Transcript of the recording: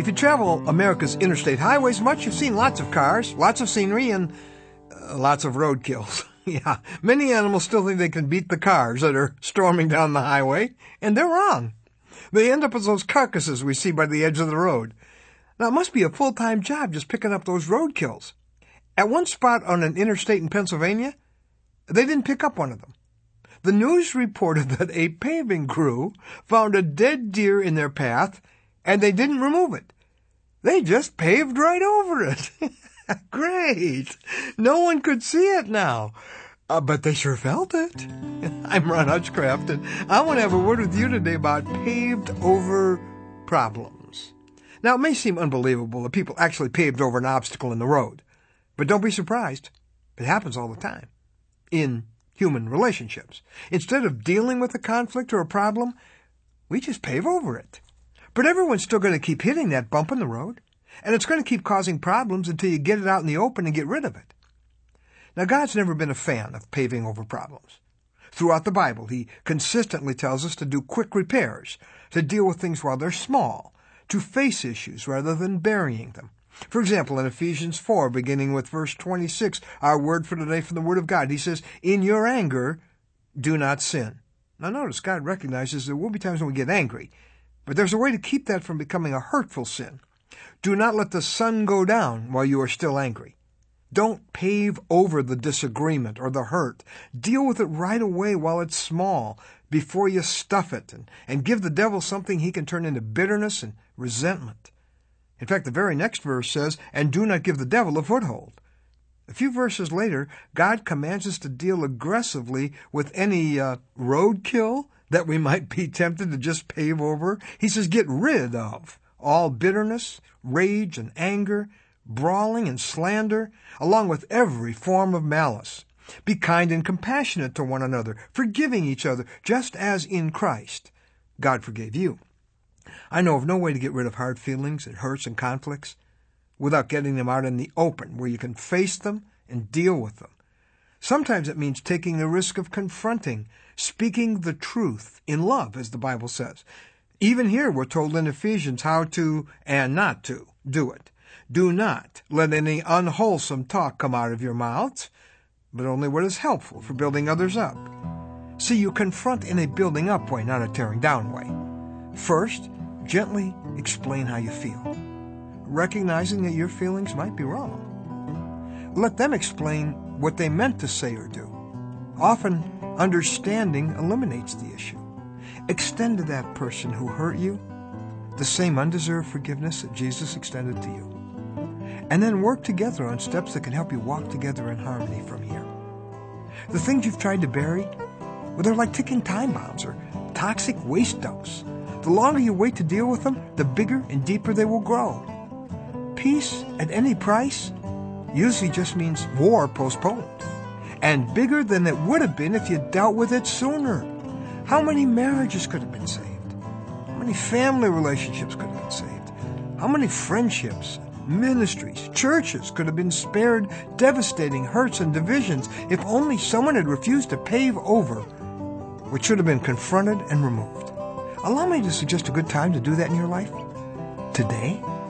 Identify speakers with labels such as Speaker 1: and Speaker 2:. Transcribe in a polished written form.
Speaker 1: If you travel America's interstate highways much, you've seen lots of cars, lots of scenery, and lots of roadkills. Yeah, many animals still think they can beat the cars that are storming down the highway, and they're wrong. They end up as those carcasses we see by the edge of the road. Now, it must be a full-time job just picking up those roadkills. At one spot on an interstate in Pennsylvania, they didn't pick up one of them. The news reported that a paving crew found a dead deer in their path, and they didn't remove it. They just paved right over it. Great! No one could see it now. But they sure felt it. I'm Ron Hutchcraft, and I want to have a word with you today about paved over problems. Now, it may seem unbelievable that people actually paved over an obstacle in the road, but don't be surprised. It happens all the time in human relationships. Instead of dealing with a conflict or a problem, we just pave over it. But everyone's still going to keep hitting that bump in the road, and it's going to keep causing problems until you get it out in the open and get rid of it. Now, God's never been a fan of paving over problems. Throughout the Bible, He consistently tells us to do quick repairs, to deal with things while they're small, to face issues rather than burying them. For example, in Ephesians 4, beginning with verse 26, our word for today from the Word of God, He says, "In your anger, do not sin." Now notice, God recognizes there will be times when we get angry, but there's a way to keep that from becoming a hurtful sin. Do not let the sun go down while you are still angry. Don't pave over the disagreement or the hurt. Deal with it right away while it's small, before you stuff it and give the devil something he can turn into bitterness and resentment. In fact, the very next verse says, "And do not give the devil a foothold." A few verses later, God commands us to deal aggressively with any roadkill that we might be tempted to just pave over. He says, get rid of all bitterness, rage, and anger, brawling and slander, along with every form of malice. Be kind and compassionate to one another, forgiving each other, just as in Christ God forgave you. I know of no way to get rid of hard feelings and hurts and conflicts without getting them out in the open, where you can face them and deal with them. Sometimes it means taking the risk of confronting, speaking the truth in love, as the Bible says. Even here we're told in Ephesians how to and not to do it. Do not let any unwholesome talk come out of your mouths, but only what is helpful for building others up. See, you confront in a building up way, not a tearing down way. First, gently explain how you feel, recognizing that your feelings might be wrong. Let them explain what they meant to say or do. Often, understanding eliminates the issue. Extend to that person who hurt you the same undeserved forgiveness that Jesus extended to you. And then work together on steps that can help you walk together in harmony from here. The things you've tried to bury, well, they're like ticking time bombs or toxic waste dumps. The longer you wait to deal with them, the bigger and deeper they will grow. Peace at any price usually just means war postponed, and bigger than it would have been if you dealt with it sooner. How many marriages could have been saved? How many family relationships could have been saved? How many friendships, ministries, churches could have been spared devastating hurts and divisions if only someone had refused to pave over what should have been confronted and removed? Allow me to suggest a good time to do that in your life. Today.